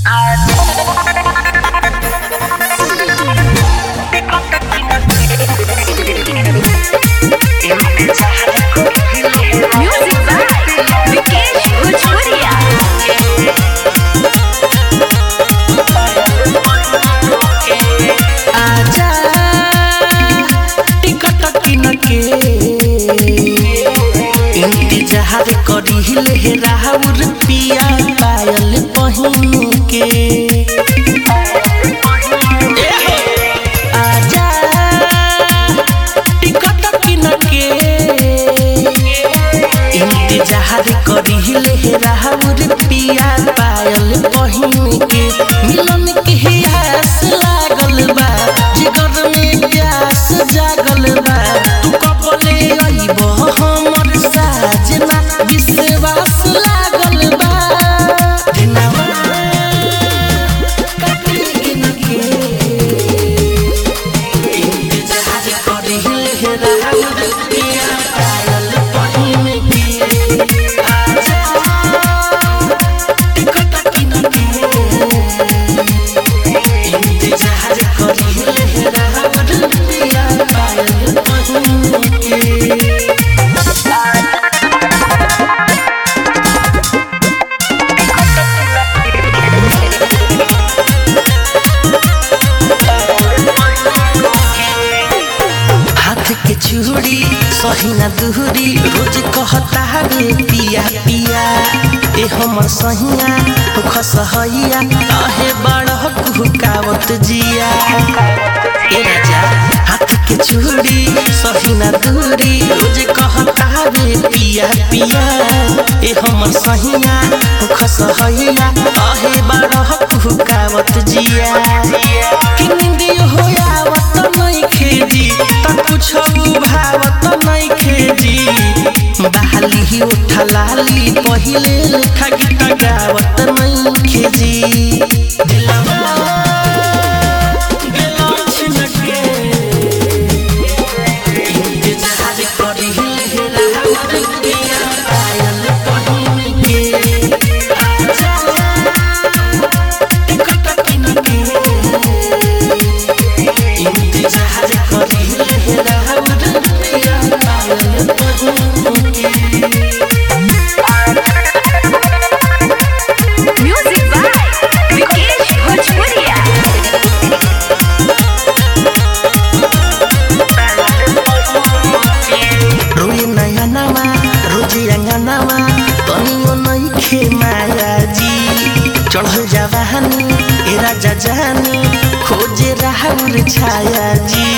इंतजार करिले राहुल पिया पायल पहिन के आजा टिकट किन के इंतजार करिले राहुल पिया पायल पहिन के मिलन के आस लागल बा जिगर में प्यास जागल बा तू कबले आइबो हमर साजना विश्वास लागल बा दिनवा कटिन के इंतजार करिले राहुल पिया पायल पहिन के आजा टिकट किन के इंतजार करिले राहुल पिया पायल पहिन के चूड़ी सहीना दूरी रोज कहता रे पिया पिया ए हमर सहिया खसहैया काहे बड़ कुहकावत जिया ए राजा हाथ के चूड़ी सहीना दूरी रोज कहता रे पिया पिया ए हमर सहिया खसहैया काहे बड़ कुहकावत जिया कि निंदियो होयावत नहीं खेजी त कुछ भावत नहीं खेजी बहाली उठा लाली पहिले लेखा गीत गावत नहीं खेजी दिलवा गेलो छिनके इंतजार करिले राहुल पिया पायल पहिन के आजा टिकट किन के इंतजार करिले राहुल पिया पायल पहिन के म्यूजिक बाय विकेश भोजपुरिया। रोए नया नवा रोजे अंगनवा तनियो नहीं खे माया जी चढ़ल जवानी ए राजा जानी खोजे राहुल छाया जी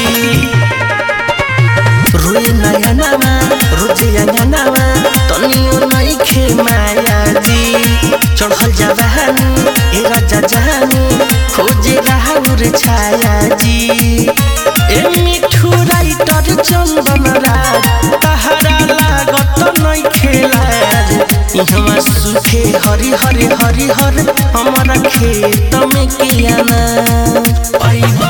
रोए नया नवा रोजे अंगनवा तनियो नहीं खे माया जी चढ़ल जवानी ए राजा जानी खोजे राहुल छाया जी ए मिठू राइटर चंदन राज तहरा लागत नहीं खेलार इहवा सुखे हरि हरि हरि हर हमारा खेत में कियाना